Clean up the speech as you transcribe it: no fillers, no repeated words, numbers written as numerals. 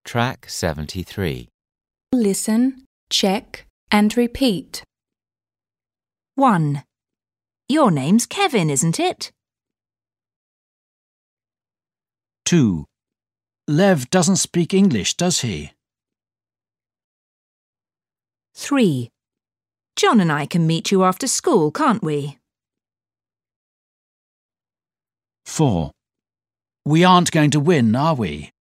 Track 73. Listen, check and repeat. 1. Your name's Kevin, isn't it? 2. Lev doesn't speak English, does he? 3. John and I can meet you after school, can't we? 4. We aren't going to win, are we?